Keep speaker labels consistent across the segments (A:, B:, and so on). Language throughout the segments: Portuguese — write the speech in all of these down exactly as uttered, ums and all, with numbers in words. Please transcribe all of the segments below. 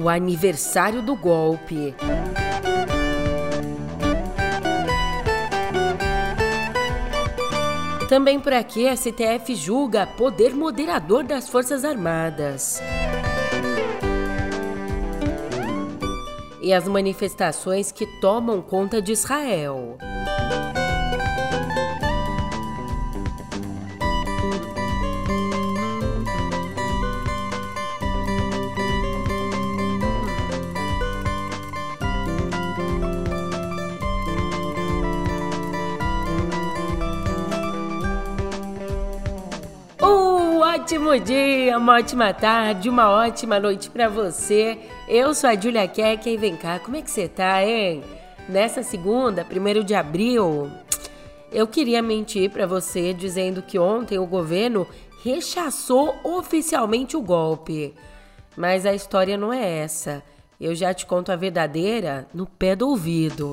A: o aniversário do golpe. Também por aqui, a S T F julga poder moderador das Forças Armadas. E as manifestações que tomam conta de Israel. Ótimo dia, uma ótima tarde, uma ótima noite pra você. Eu sou a Julia Keck e vem cá, como é que você tá, hein? Nessa segunda, primeiro de abril, eu queria mentir pra você dizendo que ontem o governo rechaçou oficialmente o golpe. Mas a história não é essa. Eu já te conto a verdadeira no pé do ouvido.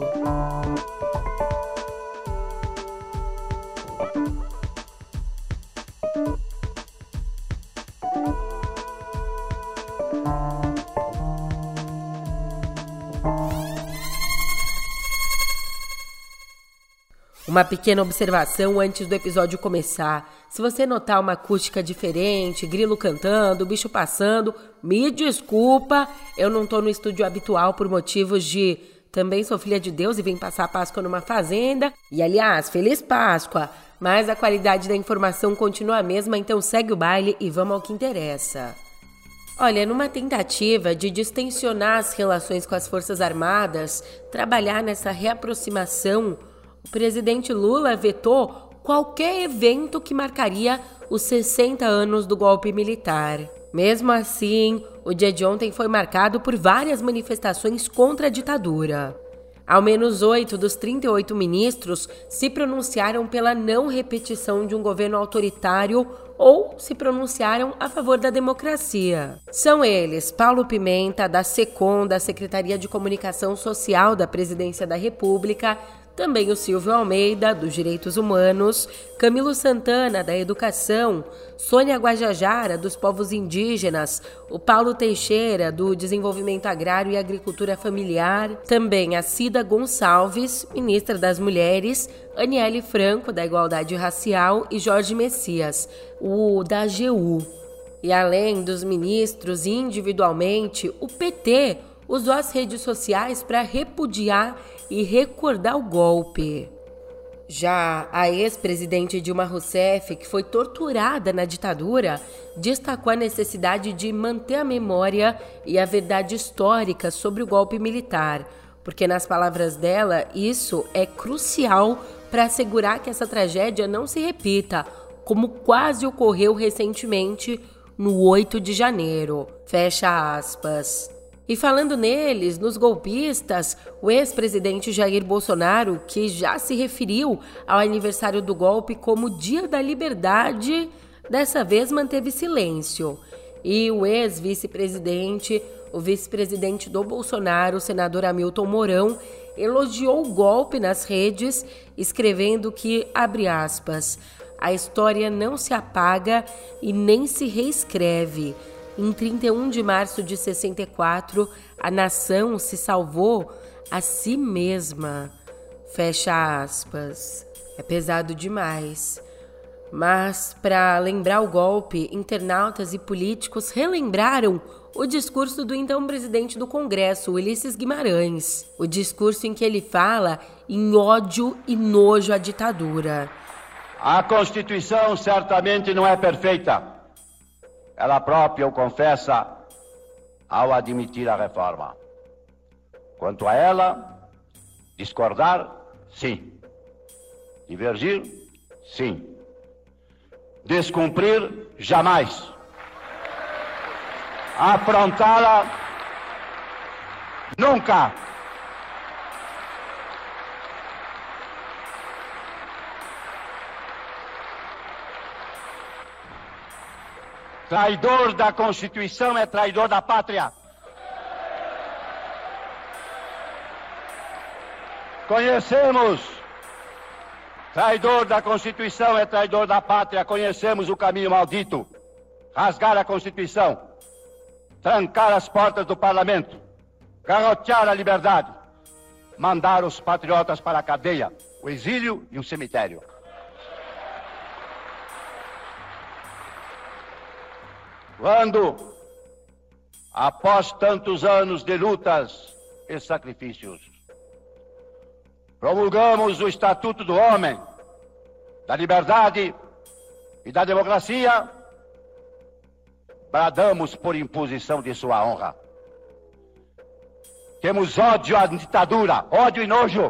A: Uma pequena observação antes do episódio começar. Se você notar uma acústica diferente, grilo cantando, bicho passando, me desculpa, eu não tô no estúdio habitual por motivos de também sou filha de Deus e vim passar a Páscoa numa fazenda. E aliás, Feliz Páscoa! Mas a qualidade da informação continua a mesma, então segue o baile e vamos ao que interessa. Olha, numa tentativa de distensionar as relações com as Forças Armadas, trabalhar nessa reaproximação, o presidente Lula vetou qualquer evento que marcaria os sessenta anos do golpe militar. Mesmo assim, o dia de ontem foi marcado por várias manifestações contra a ditadura. Ao menos oito dos trinta e oito ministros se pronunciaram pela não repetição de um governo autoritário ou se pronunciaram a favor da democracia. São eles Paulo Pimenta, da SECOM, da Secretaria de Comunicação Social da Presidência da República, também o Silvio Almeida, dos Direitos Humanos, Camilo Santana, da Educação, Sônia Guajajara, dos Povos Indígenas, o Paulo Teixeira, do Desenvolvimento Agrário e Agricultura Familiar, também a Cida Gonçalves, ministra das Mulheres, Aniele Franco, da Igualdade Racial, e Jorge Messias, o da A G U. E além dos ministros individualmente, o P T usou as redes sociais para repudiar e recordar o golpe. Já a ex-presidente Dilma Rousseff, que foi torturada na ditadura, destacou a necessidade de manter a memória e a verdade histórica sobre o golpe militar, porque, nas palavras dela, isso é crucial para assegurar que essa tragédia não se repita, como quase ocorreu recentemente no oito de janeiro. Fecha aspas. E falando neles, nos golpistas, o ex-presidente Jair Bolsonaro, que já se referiu ao aniversário do golpe como Dia da Liberdade, dessa vez manteve silêncio. E o ex-vice-presidente, o vice-presidente do Bolsonaro, o senador Hamilton Mourão, elogiou o golpe nas redes, escrevendo que, abre aspas, a história não se apaga e nem se reescreve. Em trinta e um de março de sessenta e quatro, a nação se salvou a si mesma. Fecha aspas. É pesado demais. Mas, para lembrar o golpe, internautas e políticos relembraram o discurso do então presidente do Congresso, Ulisses Guimarães. O discurso em que ele fala em ódio e nojo à ditadura.
B: A Constituição certamente não é perfeita. Ela própria o confessa ao admitir a reforma. Quanto a ela, discordar, sim. Divergir, sim. Descumprir, jamais. Afrontá-la, nunca. Traidor da Constituição é traidor da pátria. Conhecemos. Traidor da Constituição é traidor da pátria. Conhecemos o caminho maldito. Rasgar a Constituição. trancar as portas do parlamento, garrotear a liberdade, mandar os patriotas para a cadeia, o exílio e o cemitério. Quando, após tantos anos de lutas e sacrifícios, promulgamos o Estatuto do Homem, da Liberdade e da Democracia, bradamos por imposição de sua honra. Temos ódio à ditadura, ódio e nojo.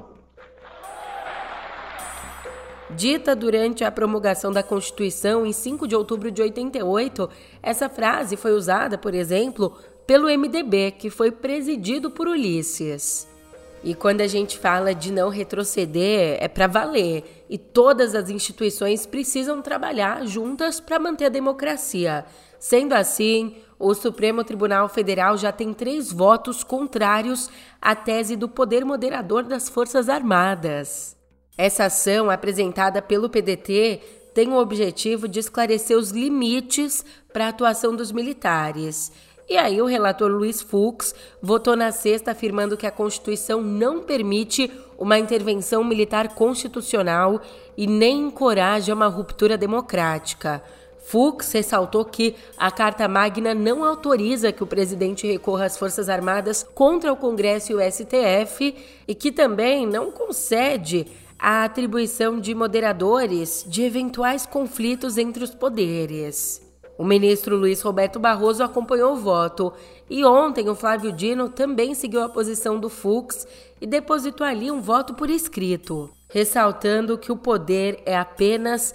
A: Dita durante a promulgação da Constituição em cinco de outubro de oitenta e oito, essa frase foi usada, por exemplo, pelo M D B, que foi presidido por Ulisses. E quando a gente fala de não retroceder, é para valer. E todas as instituições precisam trabalhar juntas para manter a democracia. Sendo assim, o Supremo Tribunal Federal já tem três votos contrários à tese do poder moderador das Forças Armadas. Essa ação, apresentada pelo P D T, tem o objetivo de esclarecer os limites para a atuação dos militares. E aí o relator Luiz Fux votou na sexta afirmando que a Constituição não permite uma intervenção militar constitucional e nem encoraja uma ruptura democrática. Fux ressaltou que a Carta Magna não autoriza que o presidente recorra às Forças Armadas contra o Congresso e o S T F e que também não concede a atribuição de moderadores de eventuais conflitos entre os poderes. O ministro Luiz Roberto Barroso acompanhou o voto e ontem o Flávio Dino também seguiu a posição do Fux e depositou ali um voto por escrito, ressaltando que o poder é apenas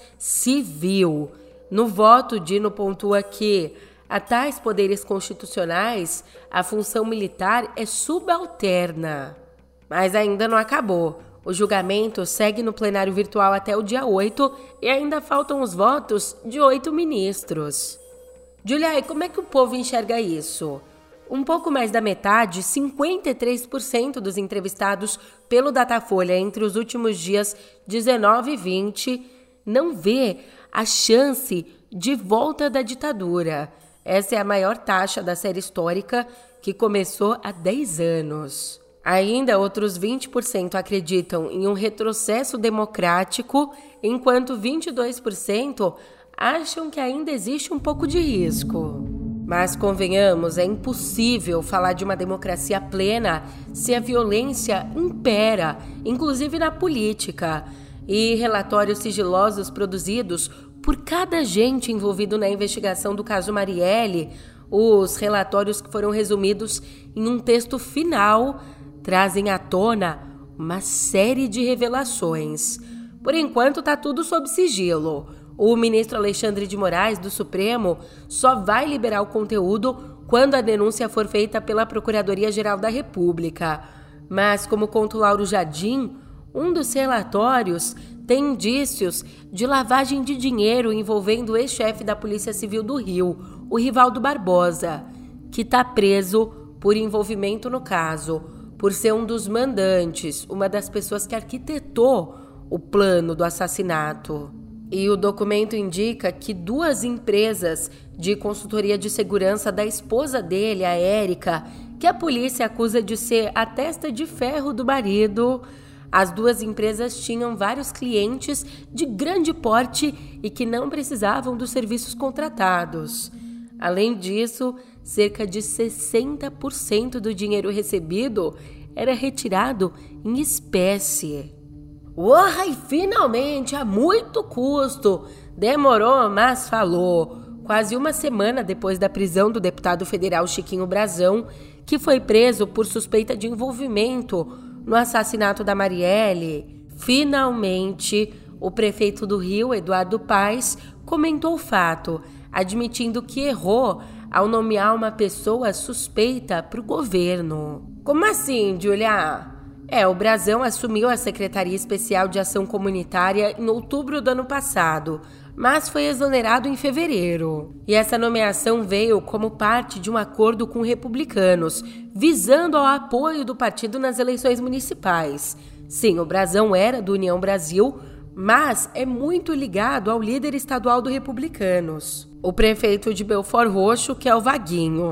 A: civil. No voto, Dino pontua que, a tais poderes constitucionais, a função militar é subalterna. Mas ainda não acabou. O julgamento segue no plenário virtual até o dia oito e ainda faltam os votos de oito ministros. Julia, e como é que o povo enxerga isso? Um pouco mais da metade, cinquenta e três por cento dos entrevistados pelo Datafolha entre os últimos dias dezenove e vinte, não vê a chance de volta da ditadura. Essa é a maior taxa da série histórica, que começou há dez anos. Ainda outros vinte por cento acreditam em um retrocesso democrático, enquanto vinte e dois por cento acham que ainda existe um pouco de risco. Mas convenhamos, é impossível falar de uma democracia plena se a violência impera, inclusive na política. E relatórios sigilosos produzidos por cada agente envolvido na investigação do caso Marielle, os relatórios que foram resumidos em um texto final, trazem à tona uma série de revelações. Por enquanto, está tudo sob sigilo. O ministro Alexandre de Moraes, do Supremo, só vai liberar o conteúdo quando a denúncia for feita pela Procuradoria-Geral da República. Mas, como conta o Lauro Jardim, um dos relatórios tem indícios de lavagem de dinheiro envolvendo o ex-chefe da Polícia Civil do Rio, o Rivaldo Barbosa, que está preso por envolvimento no caso, por ser um dos mandantes, uma das pessoas que arquitetou o plano do assassinato. E o documento indica que duas empresas de consultoria de segurança da esposa dele, a Érica, que a polícia acusa de ser a testa de ferro do marido, as duas empresas tinham vários clientes de grande porte e que não precisavam dos serviços contratados. Além disso, cerca de sessenta por cento do dinheiro recebido era retirado em espécie. Uai, e finalmente, a muito custo! Demorou, mas falou. Quase uma semana depois da prisão do deputado federal Chiquinho Brazão, que foi preso por suspeita de envolvimento no assassinato da Marielle, finalmente o prefeito do Rio, Eduardo Paes, comentou o fato, admitindo que errou ao nomear uma pessoa suspeita para o governo. Como assim, Julia? É, o Brazão assumiu a Secretaria Especial de Ação Comunitária em outubro do ano passado, mas foi exonerado em fevereiro. E essa nomeação veio como parte de um acordo com republicanos, visando ao apoio do partido nas eleições municipais. Sim, o Brazão era do União Brasil, mas é muito ligado ao líder estadual do Republicanos, o prefeito de Belford Roxo, que é o Vaguinho.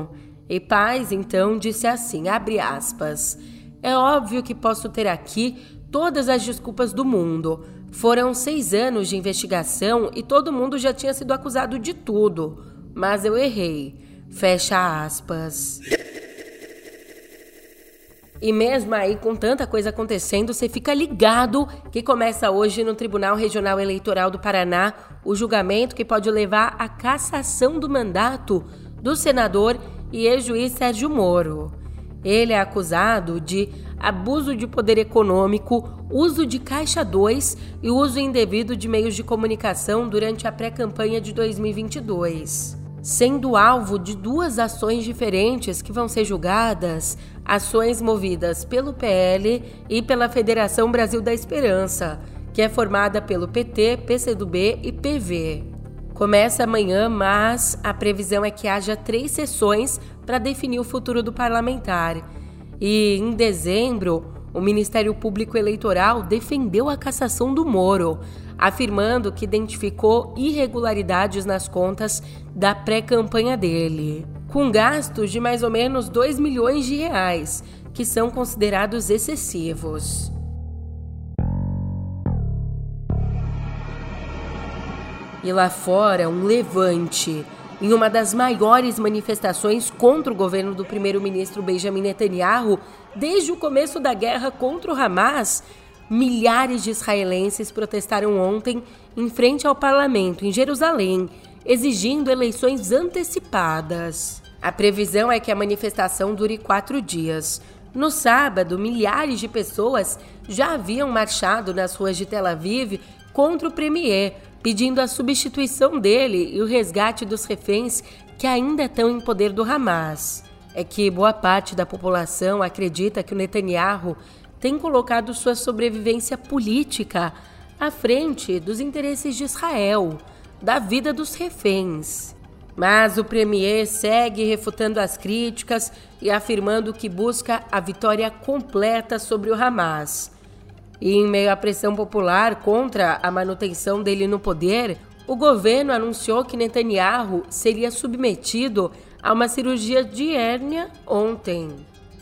A: E Paes, então, disse assim, abre aspas, é óbvio que posso ter aqui todas as desculpas do mundo. Foram seis anos de investigação e todo mundo já tinha sido acusado de tudo. Mas eu errei. Fecha aspas. E mesmo aí, com tanta coisa acontecendo, você fica ligado que começa hoje no Tribunal Regional Eleitoral do Paraná o julgamento que pode levar à cassação do mandato do senador e ex-juiz Sérgio Moro. Ele é acusado de abuso de poder econômico, uso de Caixa dois e uso indevido de meios de comunicação durante a pré-campanha de dois mil e vinte e dois. Sendo alvo de duas ações diferentes que vão ser julgadas, ações movidas pelo P L e pela Federação Brasil da Esperança, que é formada pelo P T, P C do B e P V. Começa amanhã, mas a previsão é que haja três sessões para definir o futuro do parlamentar. E em dezembro, o Ministério Público Eleitoral defendeu a cassação do Moro, afirmando que identificou irregularidades nas contas da pré-campanha dele, com gastos de mais ou menos dois milhões de reais, que são considerados excessivos. E lá fora, um levante. Em uma das maiores manifestações contra o governo do primeiro-ministro Benjamin Netanyahu, desde o começo da guerra contra o Hamas, milhares de israelenses protestaram ontem em frente ao parlamento, em Jerusalém, exigindo eleições antecipadas. A previsão é que a manifestação dure quatro dias. No sábado, milhares de pessoas já haviam marchado nas ruas de Tel Aviv contra o premier, pedindo a substituição dele e o resgate dos reféns que ainda estão em poder do Hamas. É que boa parte da população acredita que o Netanyahu tem colocado sua sobrevivência política à frente dos interesses de Israel, da vida dos reféns. Mas o premier segue refutando as críticas e afirmando que busca a vitória completa sobre o Hamas. E em meio à pressão popular contra a manutenção dele no poder, o governo anunciou que Netanyahu seria submetido a uma cirurgia de hérnia ontem.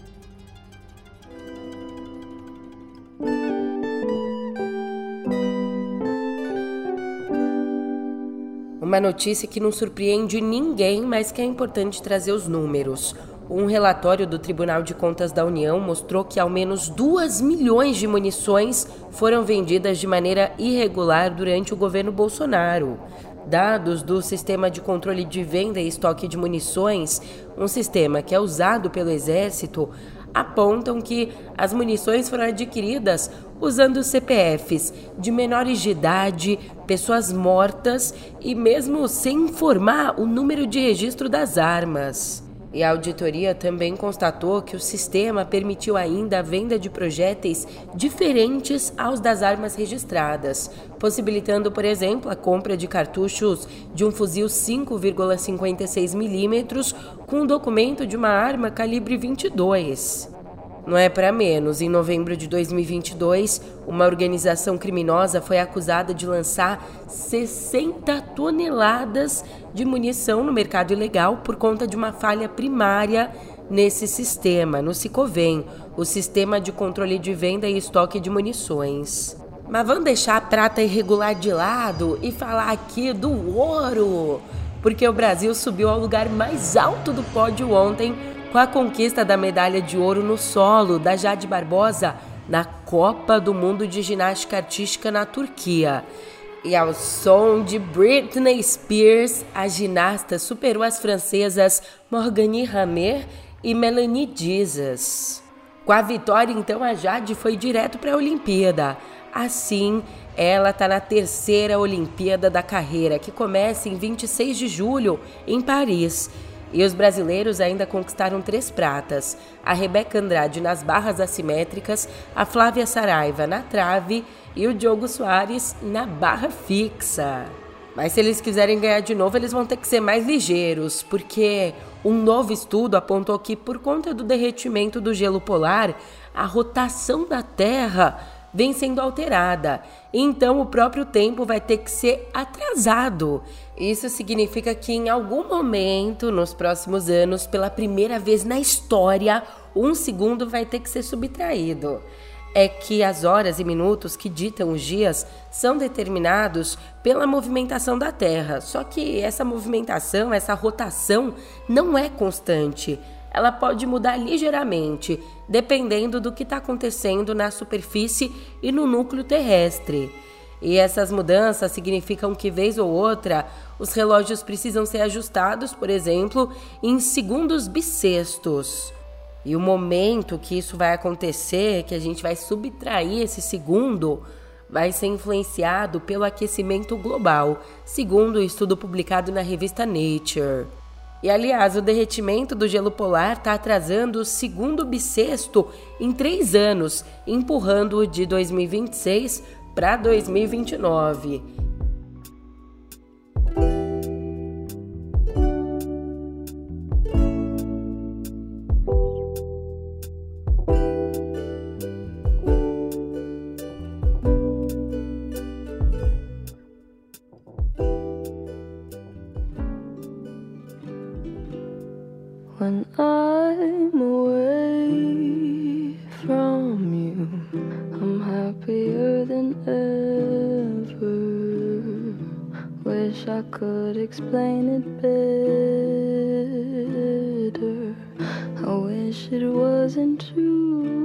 A: Uma notícia que não surpreende ninguém, mas que é importante trazer os números. Um relatório do Tribunal de Contas da União mostrou que ao menos dois milhões de munições foram vendidas de maneira irregular durante o governo Bolsonaro. Dados do Sistema de Controle de Venda e Estoque de Munições, um sistema que é usado pelo Exército, apontam que as munições foram adquiridas usando C P Fs de menores de idade, pessoas mortas e mesmo sem informar o número de registro das armas. E a auditoria também constatou que o sistema permitiu ainda a venda de projéteis diferentes aos das armas registradas, possibilitando, por exemplo, a compra de cartuchos de um fuzil cinco vírgula cinquenta e seis milímetros com um documento de uma arma calibre vinte e dois. Não é para menos. Em novembro de dois mil e vinte e dois, uma organização criminosa foi acusada de lançar sessenta toneladas de munição no mercado ilegal por conta de uma falha primária nesse sistema, no Sicovem, o Sistema de Controle de Venda e Estoque de Munições. Mas vamos deixar a prata irregular de lado e falar aqui do ouro, porque o Brasil subiu ao lugar mais alto do pódio ontem com a conquista da medalha de ouro no solo da Jade Barbosa na Copa do Mundo de Ginástica Artística na Turquia. E ao som de Britney Spears, a ginasta superou as francesas Morgane Ramer e Melanie Jesus. Com a vitória, então, a Jade foi direto para a Olimpíada. Assim, ela está na terceira Olimpíada da carreira, que começa em vinte e seis de julho, em Paris. E os brasileiros ainda conquistaram três pratas: a Rebeca Andrade nas barras assimétricas, a Flávia Saraiva na trave e o Diogo Soares na barra fixa. Mas se eles quiserem ganhar de novo, eles vão ter que ser mais ligeiros, porque um novo estudo apontou que, por conta do derretimento do gelo polar, a rotação da Terra vem sendo alterada. Então o próprio tempo vai ter que ser atrasado. Isso significa que em algum momento, nos próximos anos, pela primeira vez na história, um segundo vai ter que ser subtraído. É que as horas e minutos que ditam os dias são determinados pela movimentação da Terra. Só que essa movimentação, essa rotação, não é constante. Ela pode mudar ligeiramente, dependendo do que está acontecendo na superfície e no núcleo terrestre. E essas mudanças significam que, vez ou outra, os relógios precisam ser ajustados, por exemplo, em segundos bissextos. E o momento que isso vai acontecer, que a gente vai subtrair esse segundo, vai ser influenciado pelo aquecimento global, segundo o estudo publicado na revista Nature. E, aliás, o derretimento do gelo polar está atrasando o segundo bissexto em três anos, empurrando-o de dois mil e vinte e seis para dois mil e vinte e nove.
C: When I'm away from you, I'm happier than ever. Wish I could explain it better. I wish it wasn't true.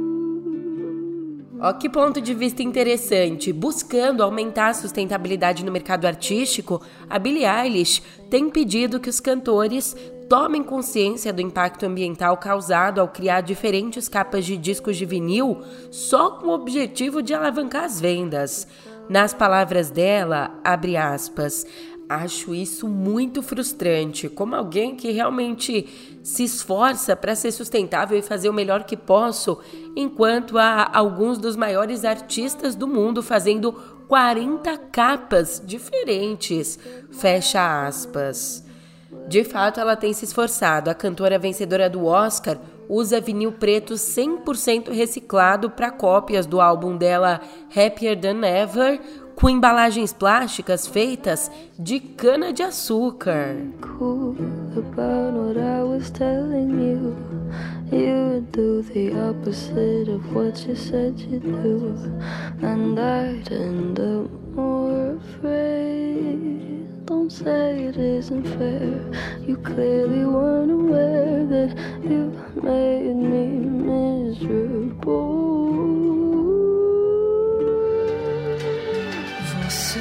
A: Ó, que ponto de vista interessante. Buscando aumentar a sustentabilidade no mercado artístico, a Billie Eilish tem pedido que os cantores tomem consciência do impacto ambiental causado ao criar diferentes capas de discos de vinil só com o objetivo de alavancar as vendas. Nas palavras dela, abre aspas, acho isso muito frustrante, como alguém que realmente se esforça para ser sustentável e fazer o melhor que posso, enquanto há alguns dos maiores artistas do mundo fazendo quarenta capas diferentes, fecha aspas. De fato, ela tem se esforçado. A cantora vencedora do Oscar usa vinil preto cem por cento reciclado para cópias do álbum dela Happier Than Ever, com embalagens plásticas feitas de cana-de-açúcar.
C: Cool about what I was telling you. You do the opposite of what you said you'd do, and I'd end up more afraid. Don't say it isn't fair. You clearly weren't aware that you made me miserable.
D: Você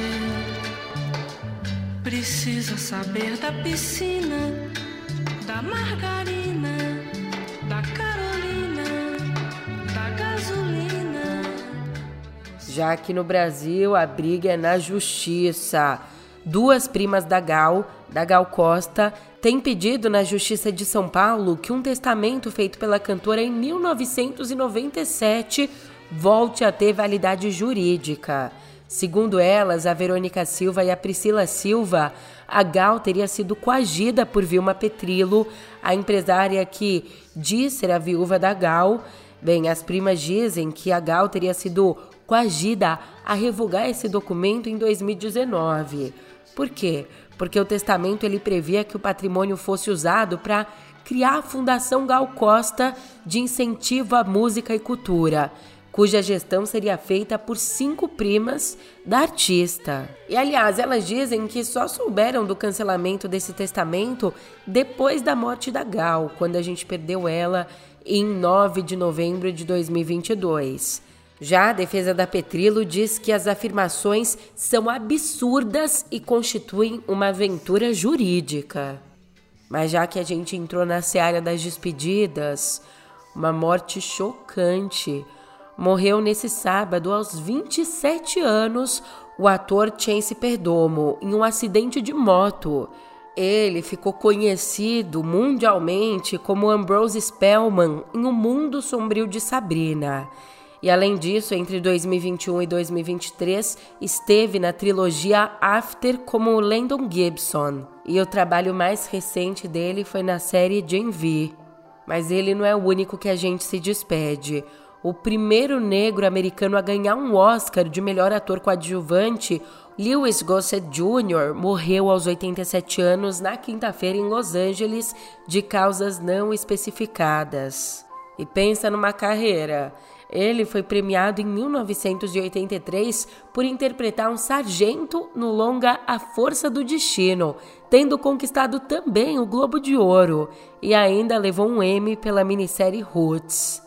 D: precisa saber da piscina, da margarina, da Carolina, da gasolina.
A: Já aqui no Brasil, a briga é na justiça. Duas primas da Gal, da Gal Costa, têm pedido na Justiça de São Paulo que um testamento feito pela cantora em mil novecentos e noventa e sete volte a ter validade jurídica. Segundo elas, a Verônica Silva e a Priscila Silva, a Gal teria sido coagida por Vilma Petrillo, a empresária que diz ser a viúva da Gal. Bem, as primas dizem que a Gal teria sido coagida a revogar esse documento em dois mil e dezenove. Por quê? Porque o testamento ele previa que o patrimônio fosse usado para criar a Fundação Gal Costa de Incentivo à Música e Cultura, cuja gestão seria feita por cinco primas da artista. E, aliás, elas dizem que só souberam do cancelamento desse testamento depois da morte da Gal, quando a gente perdeu ela em nove de novembro de dois mil e vinte e dois. Já a defesa da Petrillo diz que as afirmações são absurdas e constituem uma aventura jurídica. Mas já que a gente entrou na seara das despedidas, uma morte chocante. Morreu nesse sábado, aos vinte e sete anos, o ator Chance Perdomo, em um acidente de moto. Ele ficou conhecido mundialmente como Ambrose Spellman em O Mundo Sombrio de Sabrina. E, além disso, entre dois mil e vinte e um e dois mil e vinte e três, esteve na trilogia After como Landon Gibson. E o trabalho mais recente dele foi na série Gen V. Mas ele não é o único que a gente se despede. o primeiro negro americano a ganhar um Oscar de melhor ator coadjuvante, Lewis Gossett Júnior morreu aos oitenta e sete anos na quinta-feira em Los Angeles de causas não especificadas. E pensa numa carreira. Ele foi premiado em mil novecentos e oitenta e três por interpretar um sargento no longa A Força do Destino, tendo conquistado também o Globo de Ouro, e ainda levou um Emmy pela minissérie Roots.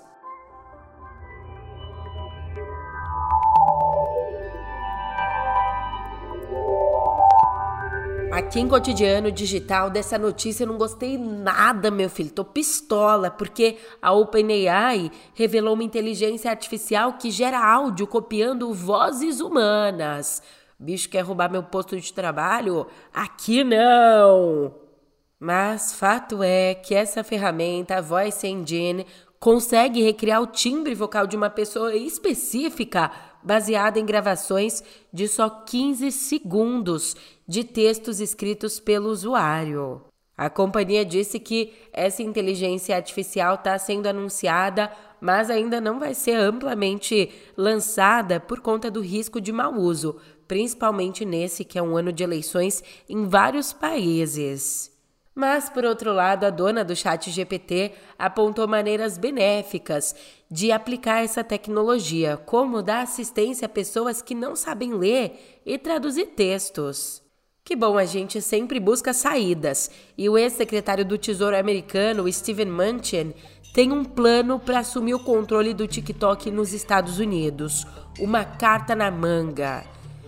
A: Aqui em Cotidiano Digital, dessa notícia eu não gostei nada, meu filho. Tô pistola, porque a OpenAI revelou uma inteligência artificial que gera áudio copiando vozes humanas. Bicho quer roubar meu posto de trabalho? Aqui não! Mas fato é que essa ferramenta, a Voice Engine, consegue recriar o timbre vocal de uma pessoa específica baseada em gravações de só quinze segundos de textos escritos pelo usuário. A companhia disse que essa inteligência artificial está sendo anunciada, mas ainda não vai ser amplamente lançada por conta do risco de mau uso, principalmente nesse que é um ano de eleições em vários países. Mas, por outro lado, a dona do ChatGPT apontou maneiras benéficas de aplicar essa tecnologia, como dar assistência a pessoas que não sabem ler e traduzir textos. Que bom, a gente sempre busca saídas, e o ex-secretário do Tesouro americano, Steven Mnuchin, tem um plano para assumir o controle do TikTok nos Estados Unidos. Uma carta na manga.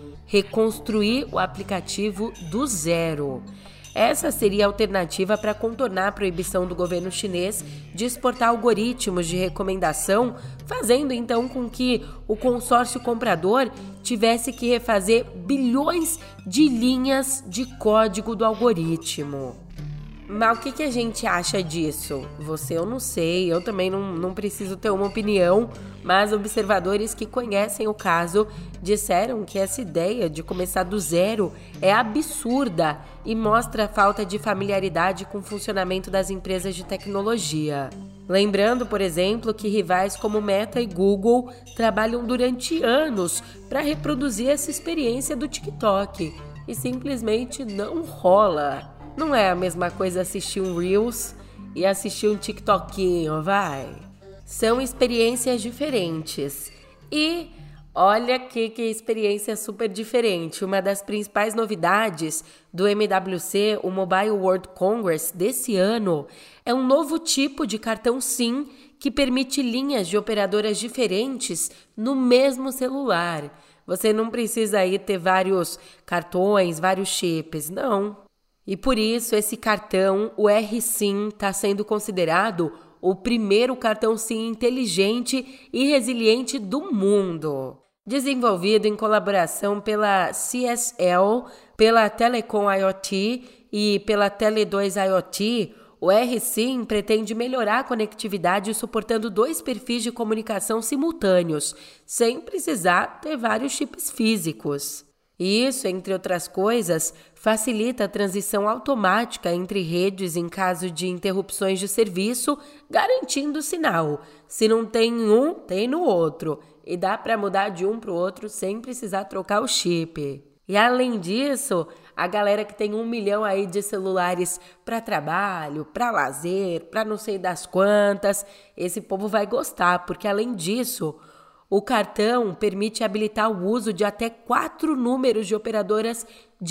A: Reconstruir o aplicativo do zero. Essa seria a alternativa para contornar a proibição do governo chinês de exportar algoritmos de recomendação, fazendo então com que o consórcio comprador tivesse que refazer bilhões de linhas de código do algoritmo. Mas o que, que a gente acha disso? Você eu não sei, eu também não, não preciso ter uma opinião, mas observadores que conhecem o caso disseram que essa ideia de começar do zero é absurda e mostra a falta de familiaridade com o funcionamento das empresas de tecnologia. Lembrando, por exemplo, que rivais como Meta e Google trabalham durante anos para reproduzir essa experiência do TikTok e simplesmente não rola. Não é a mesma coisa assistir um Reels e assistir um TikTokinho, vai. São experiências diferentes. E olha que, que experiência super diferente. Uma das principais novidades do M W C, o Mobile World Congress, desse ano, é um novo tipo de cartão SIM que permite linhas de operadoras diferentes no mesmo celular. Você não precisa aí ter vários cartões, vários chips, não. E por isso, esse cartão, o R SIM, está sendo considerado o primeiro cartão SIM inteligente e resiliente do mundo. Desenvolvido em colaboração pela C S L, pela Telecom IoT e pela Tele dois IoT, o R SIM pretende melhorar a conectividade suportando dois perfis de comunicação simultâneos, sem precisar ter vários chips físicos. Isso, entre outras coisas, facilita a transição automática entre redes em caso de interrupções de serviço, garantindo o sinal. Se não tem um, tem no outro. E dá para mudar de um para o outro sem precisar trocar o chip. E além disso, a galera que tem um milhão aí de celulares para trabalho, para lazer, para não sei das quantas, esse povo vai gostar, porque além disso, o cartão permite habilitar o uso de até quatro números de operadoras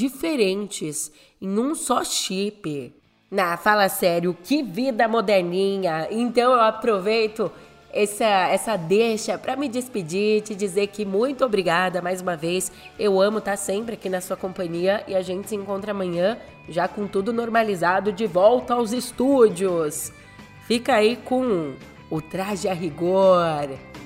A: diferentes em um só chip. Na, fala sério, que vida moderninha! Então eu aproveito essa, essa deixa para me despedir, te dizer que muito obrigada mais uma vez. Eu amo estar sempre aqui na sua companhia e a gente se encontra amanhã, já com tudo normalizado, de volta aos estúdios. Fica aí com o Traje a Rigor.